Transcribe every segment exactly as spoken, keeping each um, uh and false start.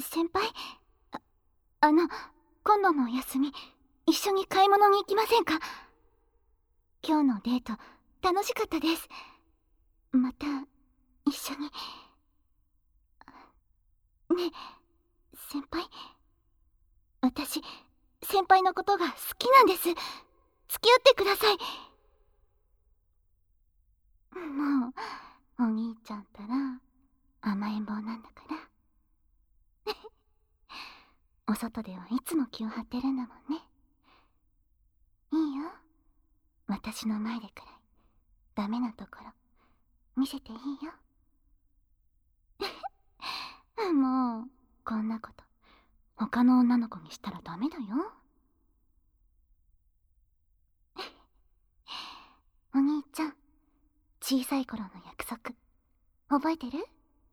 先輩、あ、あの、今度のお休み、一緒に買い物に行きませんか？今日のデート、楽しかったです。また、一緒に。ねえ、先輩。私、先輩のことが好きなんです。付き合ってください。もう、お兄ちゃんったら、甘えん坊なんだから。お外ではいつも気を張ってるんだもんね。いいよ。私の前でくらい、ダメなところ、見せていいよ。もう、こんなこと、他の女の子にしたらダメだよ。お兄ちゃん、小さい頃の約束、覚えてる？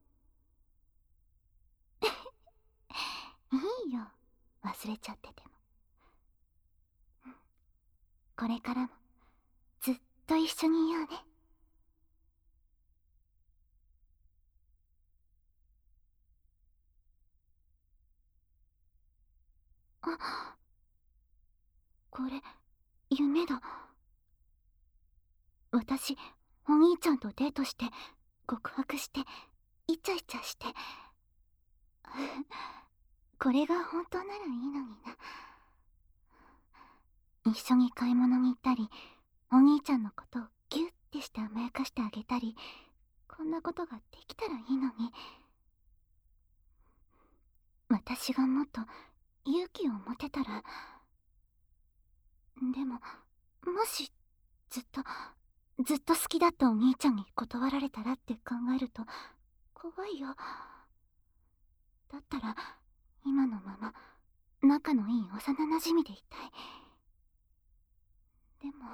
いいよ、忘れちゃってても。これからも、ずっと一緒にいようね。あ、これ、夢だ。私、お兄ちゃんとデートして、告白して、イチャイチャして。これが本当ならいいのにな。一緒に買い物に行ったり、お兄ちゃんのことをギュッてして甘やかしてあげたり、こんなことができたらいいのに。私がもっと勇気を持てたら。でも、もしずっとずっと好きだったお兄ちゃんに断られたらって考えると怖いよ。だったら今のまま仲のいい幼なじみでいたい。でも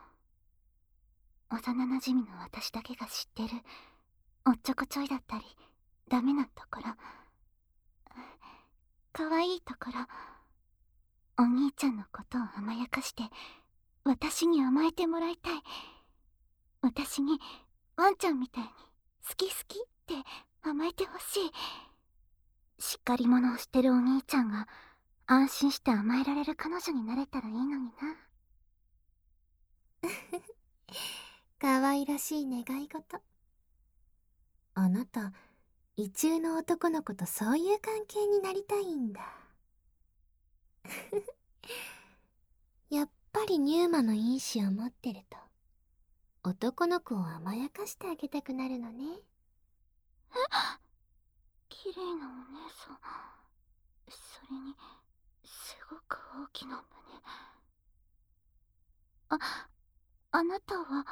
幼なじみの私だけが知ってるおっちょこちょいだったりダメなところ、可愛いところ、お兄ちゃんのことを甘やかして私に甘えてもらいたい。私にワンちゃんみたいに好き好きって甘えてほしい。しっかり者をしてるお兄ちゃんが安心して甘えられる彼女になれたらいいのにな。 可愛らしい願い事。あなた、意中の男の子とそういう関係になりたいんだ。やっぱりニューマの因子を持ってると男の子を甘やかしてあげたくなるのね。 え、綺麗なお姉さん。それにすごく大きな胸。あ、あなたは。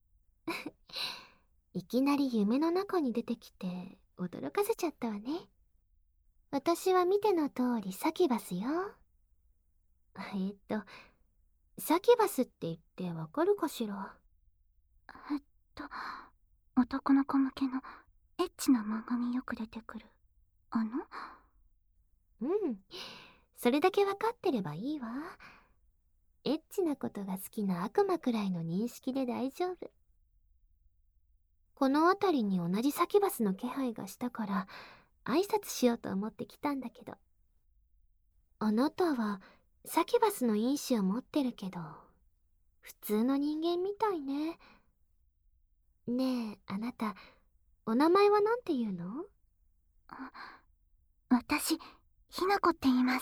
いきなり夢の中に出てきて驚かせちゃったわね。私は見ての通りサキュバスよ。えっとサキュバスって言ってわかるかしら？ えっと男の子向けのエッチな漫画によく出てくるあの？ うん、それだけわかってればいいわ。エッチなことが好きな悪魔くらいの認識で大丈夫。この辺りに同じサキュバスの気配がしたから挨拶しようと思って来たんだけど。あなたはサキュバスの因子を持ってるけど普通の人間みたいね。ねえ、あなたお名前はなんて言うの？ あ、私ひなこって言います。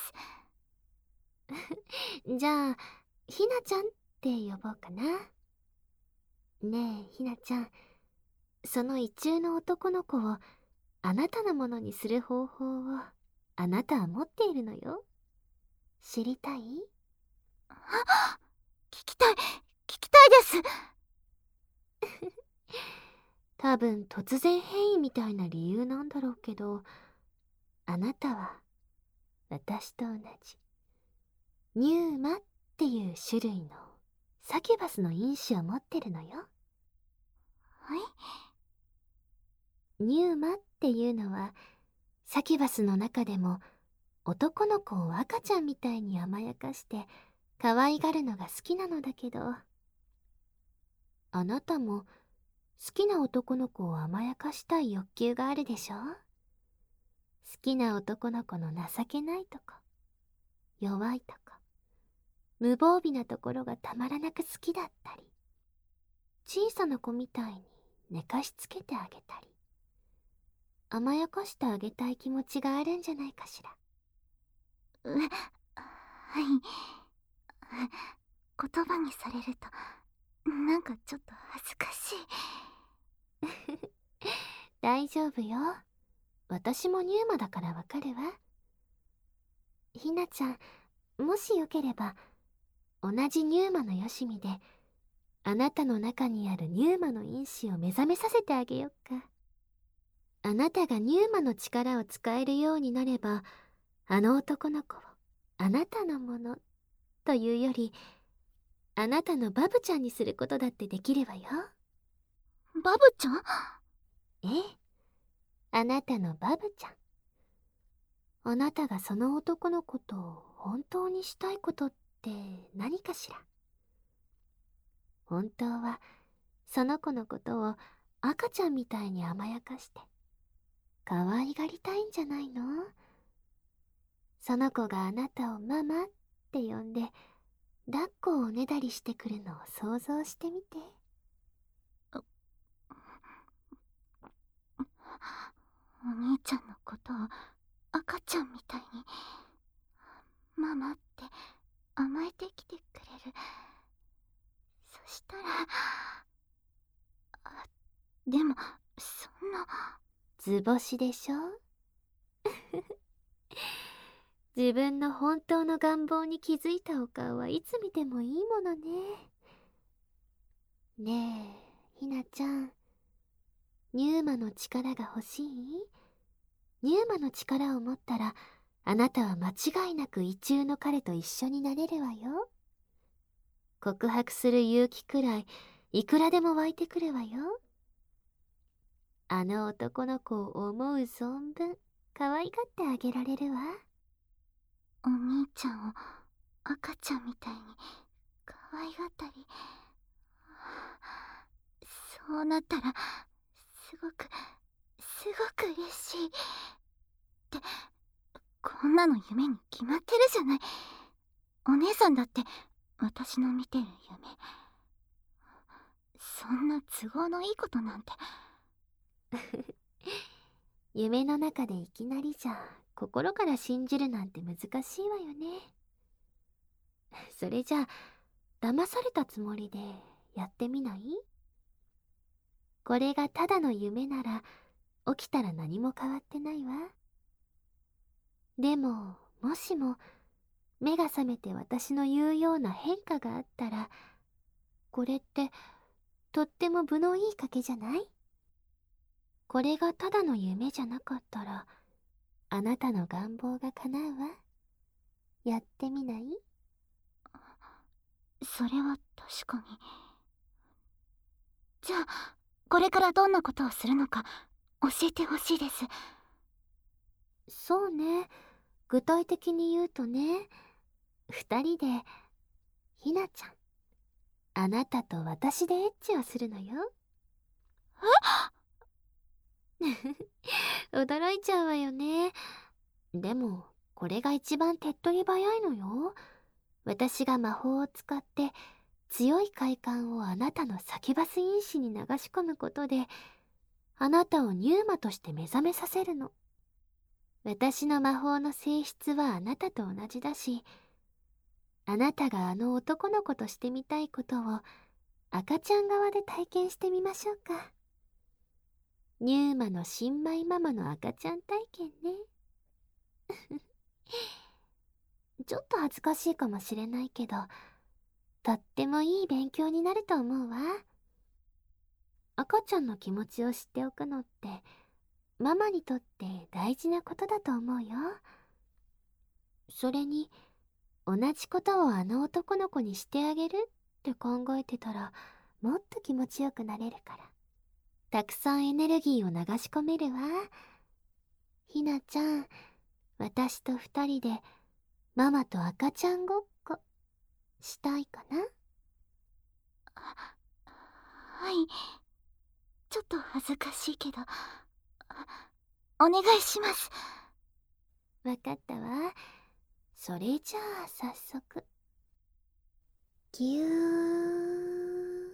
じゃあひなちゃんって呼ぼうかな。ねえひなちゃん、その意中の男の子をあなたのものにする方法をあなたは持っているのよ。知りたい？ あ、聞きたい聞きたいです。 多分突然変異みたいな理由なんだろうけど、あなたは私と同じニューマっていう種類のサキュバスの因子を持ってるのよ。 はい。 ニューマっていうのはサキュバスの中でも男の子を赤ちゃんみたいに甘やかして可愛がるのが好きなのだけど、あなたも好きな男の子を甘やかしたい欲求があるでしょ？ きな男の子の情けないとこ、弱いとこ、無防備なところがたまらなく好きだったり、小さな子みたいに寝かしつけてあげたり、甘やかしてあげたい気持ちがあるんじゃないかしら。 う、はい。言葉にされると、なんかちょっと恥ずかしい。 大丈夫よ。私もニューマだからわかるわ。ひなちゃん、もしよければ、同じニューマのよしみで、あなたの中にあるニューマの因子を目覚めさせてあげよっか。あなたがニューマの力を使えるようになれば、あの男の子をあなたのものというより、あなたのバブちゃんにすることだってできるわよ。 バブちゃん？ ええ、あなたのバブちゃん。あなたがその男の子と本当にしたいことって何かしら。本当はその子のことを赤ちゃんみたいに甘やかして可愛がりたいんじゃないの？その子があなたをママって呼んで抱っこをおねだりしてくるのを想像してみて。 お兄ちゃんのことを赤ちゃんみたいにママって甘えてきてくれる。そしたら、あ、でもそんな。 図星でしょ？自分の本当の願望に気づいたお顔はいつ見てもいいものね。ねえ、ひなちゃん、ニューマの力が欲しい？ニューマの力を持ったら、あなたは間違いなく意中の彼と一緒になれるわよ。告白する勇気くらい、いくらでも湧いてくるわよ。あの男の子を思う存分、可愛がってあげられるわ。 お兄ちゃんを赤ちゃんみたいに可愛がったり、そうなったらすごくすごく嬉しいって、こんなの夢に決まってるじゃない。お姉さんだって私の見てる夢、そんな都合のいいことなんて。 夢の中でいきなりじゃ心から信じるなんて難しいわよね。それじゃあ騙されたつもりでやってみない？これがただの夢なら起きたら何も変わってないわ。でももしも目が覚めて私の言うような変化があったら、これってとっても分のいい賭けじゃない？これがただの夢じゃなかったらあなたの願望が叶うわ。やってみない？ それは確かに。じゃあこれからどんなことをするのか教えてほしいです。 そうね、具体的に言うとね、二人で、ひなちゃん、あなたと私でエッチをするのよ。驚いちゃうわよね。でもこれが一番手っ取り早いのよ。私が魔法を使って強い快感をあなたのサキュバス因子に流し込むことで、あなたをニューマとして目覚めさせるの。私の魔法の性質はあなたと同じだし、あなたがあの男の子としてみたいことを赤ちゃん側で体験してみましょうか。ニューマの新米ママの赤ちゃん体験ね。ちょっと恥ずかしいかもしれないけど、とってもいい勉強になると思うわ。赤ちゃんの気持ちを知っておくのってママにとって大事なことだと思うよ。それに同じことをあの男の子にしてあげるって考えてたらもっと気持ちよくなれるから、たくさんエネルギーを流し込めるわ。ひなちゃん、私と二人でママと赤ちゃんごっこしたいかな？ はい、ちょっと恥ずかしいけどお願いします。 わかったわ。それじゃあ早速。ぎゅー。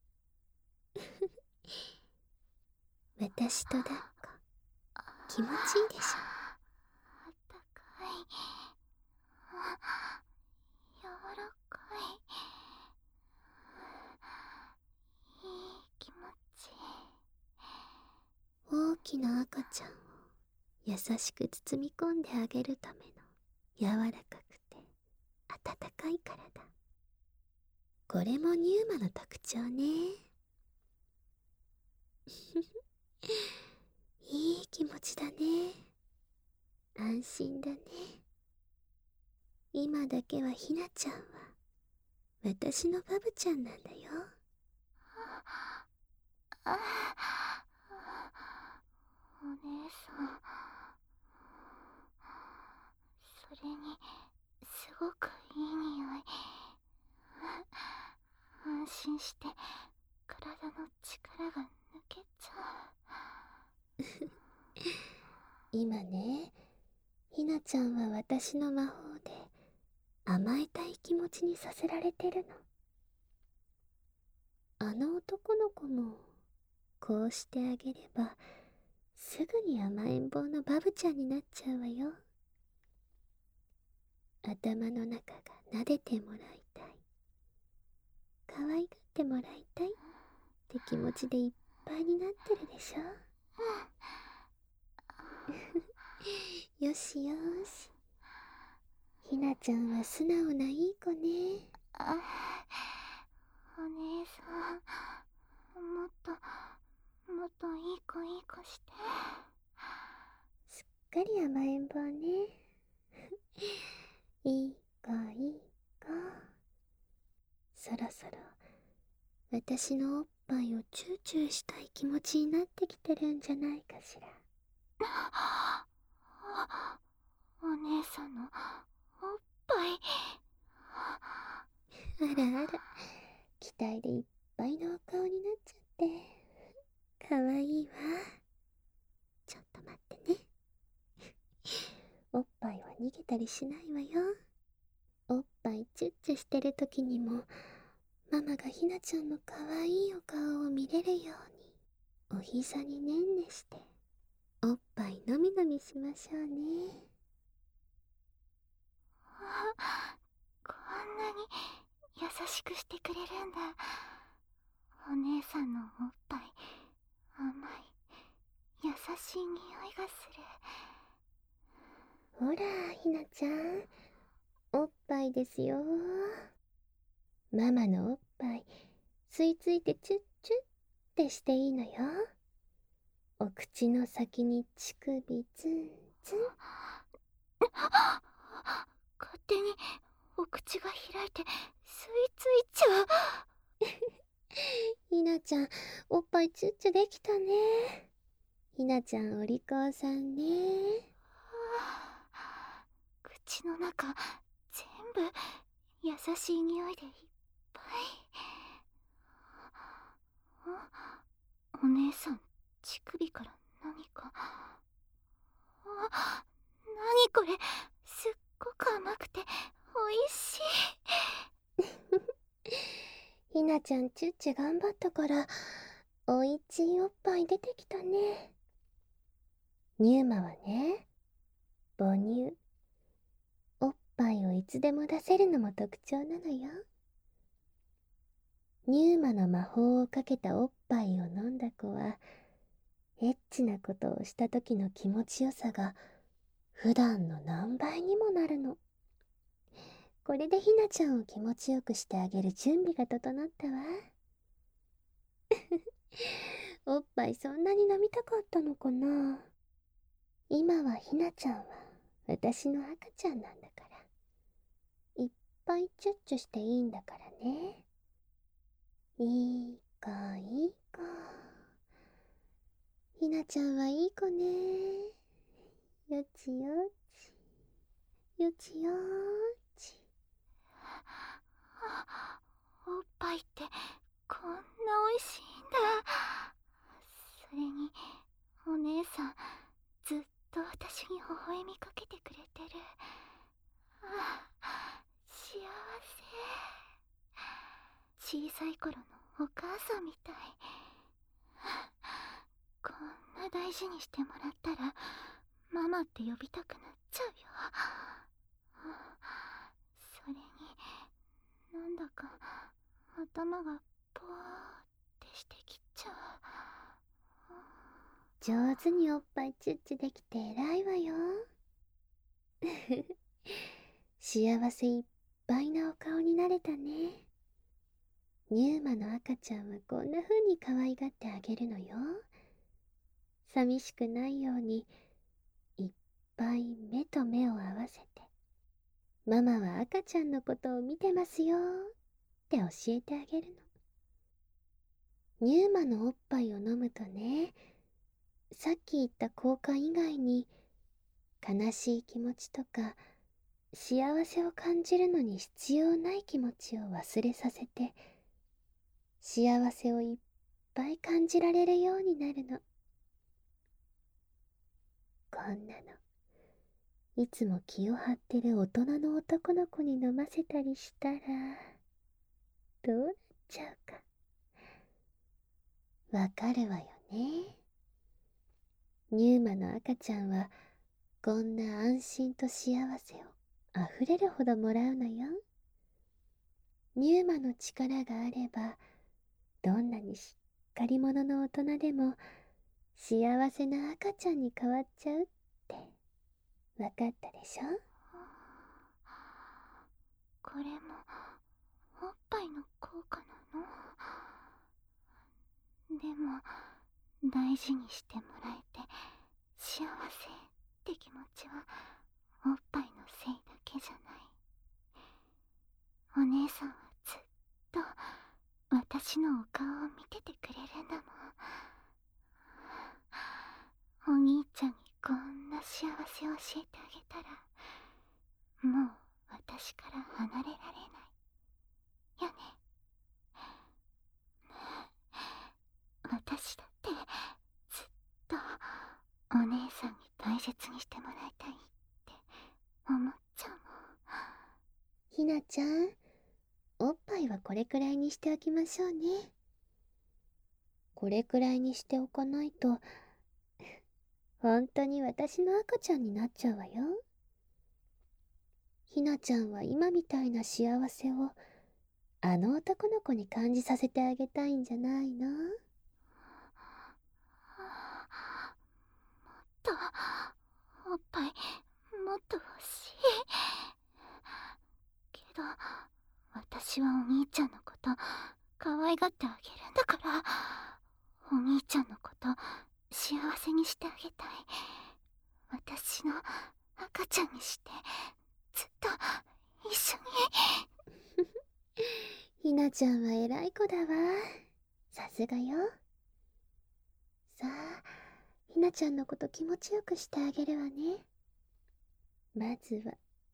私と抱っこ、気持ちいいでしょ。 あったかい。柔らかい。いい気持ち。 大きな赤ちゃんを優しく包み込んであげるための柔らかくて温かい体。これもニューマの特徴ね。いい気持ちだね。安心だね。今だけはひなちゃんは私のバブちゃんなんだよ。 ああ、お姉さん。それにすごくいい匂い。安心して体の力が抜けちゃう。 今ね、ひなちゃんは私の魔法で甘えたい気持ちにさせられてるの。あの男の子もこうしてあげればすぐに甘えん坊のバブちゃんになっちゃうわよ。頭の中が撫でてもらいたい、可愛がってもらいたいって気持ちでいっぱいになってるでしょ。よしよし、ひなちゃんは素直ないい子ね。 あ、お姉さん、もっともっといい子いい子して。 すっかり甘えん坊ね。いい子いい子。そろそろ私のおっぱいをチューチューしたい気持ちになってきてるんじゃないかしら。 お姉さんのおっぱい。 あらあら、期待でいっぱいのお顔になっちゃってかわいいわ。ちょっと待ってね。おっぱいは逃げたりしないわよ。おっぱいチュッチュしてる時にもママがひなちゃんのかわいいお顔を見れるようにお膝にねんねしておっぱいのみのみしましょうね。 こんなに優しくしてくれるんだ。お姉さんのおっぱい、甘い優しい匂いがする。 ほらひなちゃん、おっぱいですよ。ママのおっぱい吸い付いてチュッチュッってしていいのよ。お口の先に乳首ツンツン。 勝手にお口が開いて吸い付いちゃう。 ひなちゃん、おっぱいチュッチュできたね。ひなちゃんお利口さんね。 口の中全部優しい匂いでいっぱい。お姉さん、乳首から何か。あ、何これ、すっごく甘くておいしい。 ひなちゃんチュッチュ頑張ったからおいちいおっぱい出てきたね。ニューマはね、母乳、おっぱいをいつでも出せるのも特徴なのよ。ニューマの魔法をかけたおっぱいを飲んだ子はエッチなことをした時の気持ちよさが普段の何倍にもなるの。これでひなちゃんを気持ちよくしてあげる準備が整ったわ。おっぱいそんなに飲みたかったのかな。今はひなちゃんは私の赤ちゃんなんだから、いっぱいチュッチュしていいんだからね。いい子いい子。ひなちゃんはいい子ね。よちよちよちよち。 おっぱいってこんなおいしいんだ。それにお姉さん、ずっと私に微笑みかけてくれて小さい頃のお母さんみたい。こんな大事にしてもらったらママって呼びたくなっちゃうよ。それになんだか頭がポワーってしてきちゃう。 上手におっぱいチュッチュできて偉いわよ。幸せいっぱいなお顔になれたね。ニューマの赤ちゃんはこんな風に可愛がってあげるのよ。寂しくないようにいっぱい目と目を合わせて、ママは赤ちゃんのことを見てますよって教えてあげるの。ニューマのおっぱいを飲むとね、さっき言った効果以外に悲しい気持ちとか幸せを感じるのに必要ない気持ちを忘れさせて、幸せをいっぱい感じられるようになるの。こんなのいつも気を張ってる大人の男の子に飲ませたりしたらどうなっちゃうかわかるわよね。ニューマの赤ちゃんはこんな安心と幸せをあふれるほどもらうのよ。ニューマの力があればどんなにしっかり者の大人でも幸せな赤ちゃんに変わっちゃうってわかったでしょ。 これもおっぱいの効果なの？でも大事にしてもらえて幸せって気持ちはおっぱいのせいだけじゃない。お姉さんはずっと私のお顔を見ててくれるんだもん。お兄ちゃんにこんな幸せを教えてあげたらもう私から離れられないよね。私だってずっとお姉さんに大切にしてもらいたいって思っちゃうもん。 ひなちゃん、おっぱいはこれくらいにしておきましょうね。これくらいにしておかないと本当に私の赤ちゃんになっちゃうわよ。ひなちゃんは今みたいな幸せをあの男の子に感じさせてあげたいんじゃないの？ とおっぱいもっと欲しいけど、私はお兄ちゃんのこと可愛がってあげるんだから、お兄ちゃんのこと幸せにしてあげたい。私の赤ちゃんにしてずっと一緒に。 ひなちゃんは偉い子だわ。さすがよ。さあ、ひなちゃんのこと気持ちよくしてあげるわね。まずは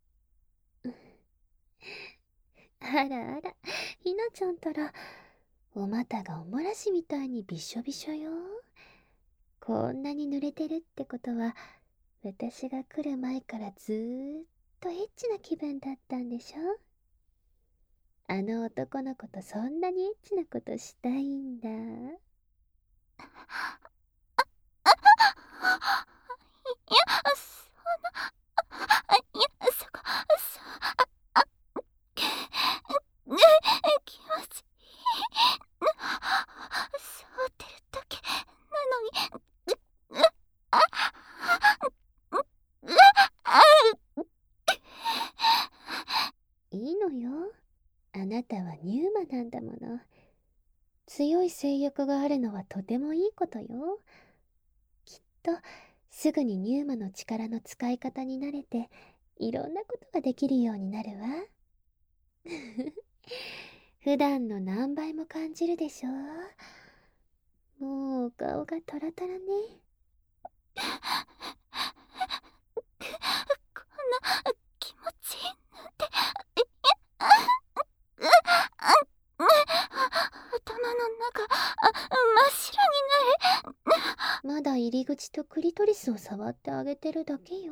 あらあら、ひなちゃんたらお股がおもらしみたいにびしょびしょよ。こんなに濡れてるってことは私が来る前からずーっとエッチな気分だったんでしょ。あの男の子とそんなにエッチなことしたいんだ。 いや、そんな、いや、そこ、そ、あ、あ、ね、気持ちいい。触ってるだけなのに、う、う、あ、う、う、あ、 いいのよ。あなたはニューマなんだもの。強い性欲があるのはとてもいいことよ。きっとすぐにニューマの力の使い方に慣れていろんなことができるようになるわ。普段の何倍も感じるでしょ。もうお顔がトラトラね。 こんな気持ちいいなんて、いや、う、あ、う、頭の中、あ、真っ白になる。 まだ入り口とクリトリスを触ってあげてるだけよ。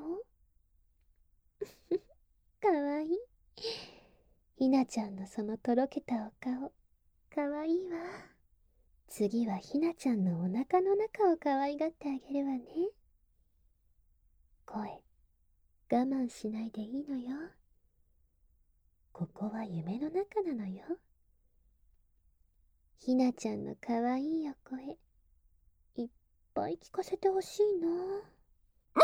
かわいい。ひなちゃんのそのとろけたお顔、 かわいいわ。次はひなちゃんのお腹の中を可愛がってあげるわね。声、我慢しないでいいのよ。ここは夢の中なのよ。ひなちゃんの可愛いお声、いっぱい聞かせてほしいな。 お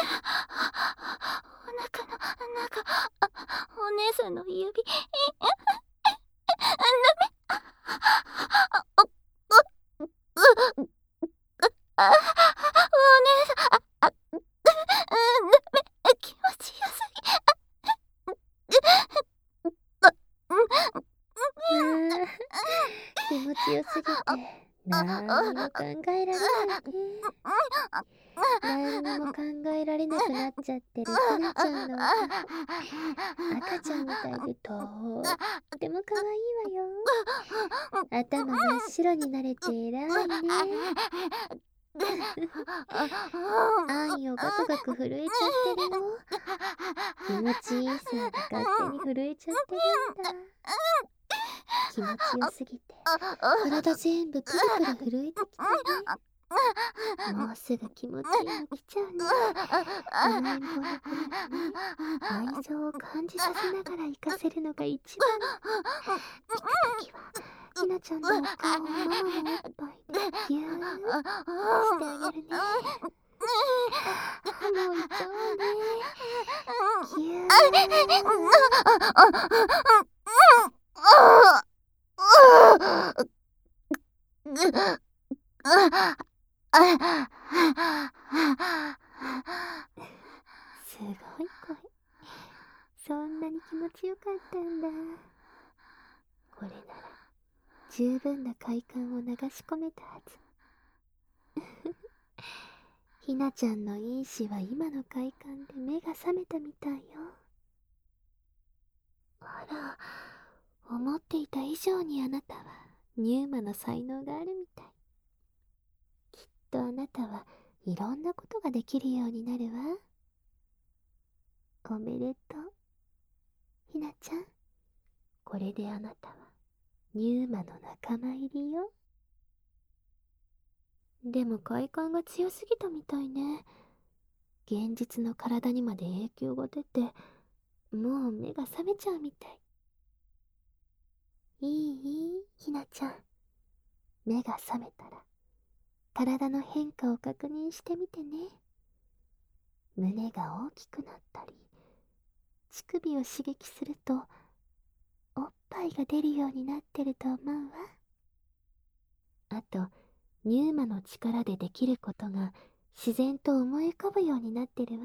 腹の中、お姉さんの指、あ、お姉さん、あ、あ、うん、気持ちよすぎ。 まあ、気持ちよすぎて、なんにも考えられないね。何にも考えられなくなっちゃってるひなちゃんのお顔、赤ちゃんみたいでとっても可愛いわよ。頭真っ白になれて偉いね。あんよガクガク震えちゃってるよ。気持ちいいせいで勝手に震えちゃってるんだ。気持ちよすぎて体全部プルプル震えてきたね。もうすぐ気持ちいいの来ちゃうね。甘えん坊の子に愛情を感じさせながら行かせるのが一番。行くときはひなちゃんのお顔をママのおっぱいでギューしてあげるね。もう行っちゃおうね。ギュー。すごい声。そんなに気持ちよかったんだ。これなら十分な快感を流し込めたはず。ひなちゃんの因子は今の快感で目が覚めたみたいよ。あら、思っていた以上にあなたはニューマの才能があるみたい。きっとあなたはいろんなことができるようになるわ。おめでとう、ひなちゃん。これであなたはニューマの仲間入りよ。でも快感が強すぎたみたいね。現実の体にまで影響が出て、もう目が覚めちゃうみたい。いい、ひなちゃん。目が覚めたら体の変化を確認してみてね。胸が大きくなったり、乳首を刺激するとおっぱいが出るようになってると思うわ。あと、ニューマの力でできることが自然と思い浮かぶようになってるわ。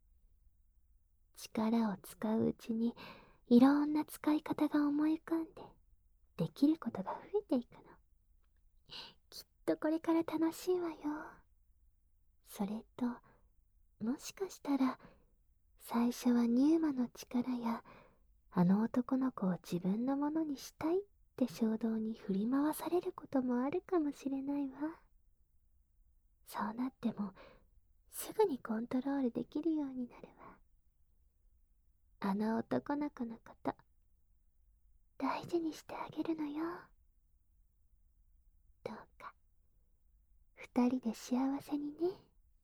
力を使ううちにいろんな使い方が思い浮かんで、できることが増えていくの。きっとこれから楽しいわよ。それと、もしかしたら最初はニューマの力やあの男の子を自分のものにしたいって衝動に振り回されることもあるかもしれないわ。そうなってもすぐにコントロールできるようになるわ。あの男の子のこと大事にしてあげるのよ。どうか二人で幸せにね。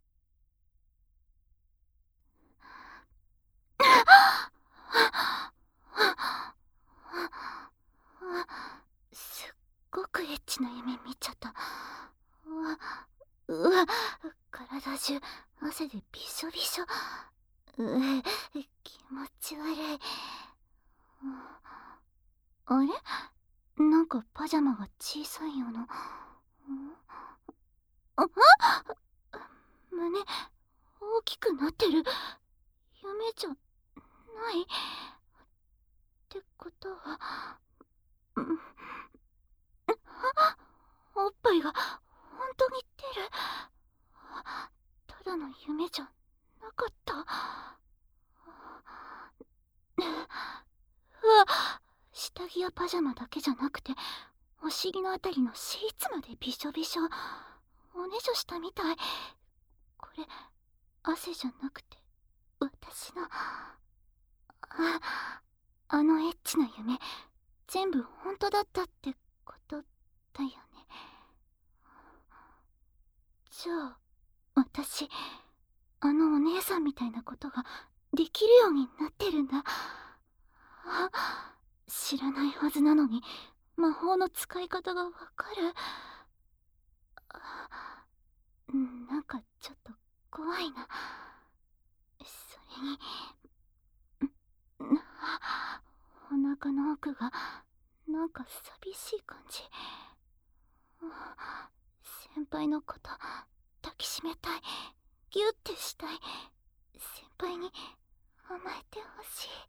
すっごくエッチな夢見ちゃった。うわ、体中汗でびしょびしょ。うえ、気持ち悪い。あれ？なんかパジャマが小さいような。あ、胸大きくなってる。夢じゃないってことは、うん、おっぱいが本当に出る。ただの夢じゃなかった。うわ、下着やパジャマだけじゃなくてお尻のあたりのシーツまでびしょびしょ。おねしょしたみたい。これ汗じゃなくて私の、あ、あのエッチな夢全部本当だったってことったよね。じゃあ私あのお姉さんみたいなことができるようになってるんだ。あ、知らないはずなのに魔法の使い方がわかる。うん、なんかちょっと怖いな。それにんあお腹の奥がなんか寂しい感じ。あ先輩のこと抱きしめたい、ギュッてしたい、先輩に甘えてほしい。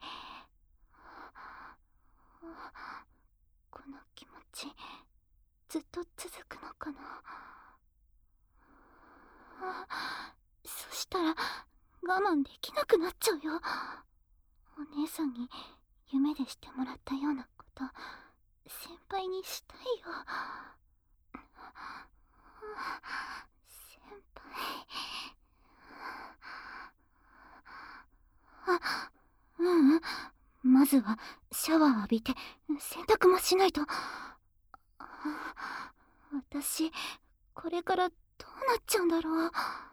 この気持ちずっと続くのかな。あそしたら我慢できなくなっちゃうよ。お姉さんに夢でしてもらったようなこと先輩にしたいよ。先輩。あ、ううん。まずはシャワー浴びて洗濯もしないと。私これからどうなっちゃうんだろう。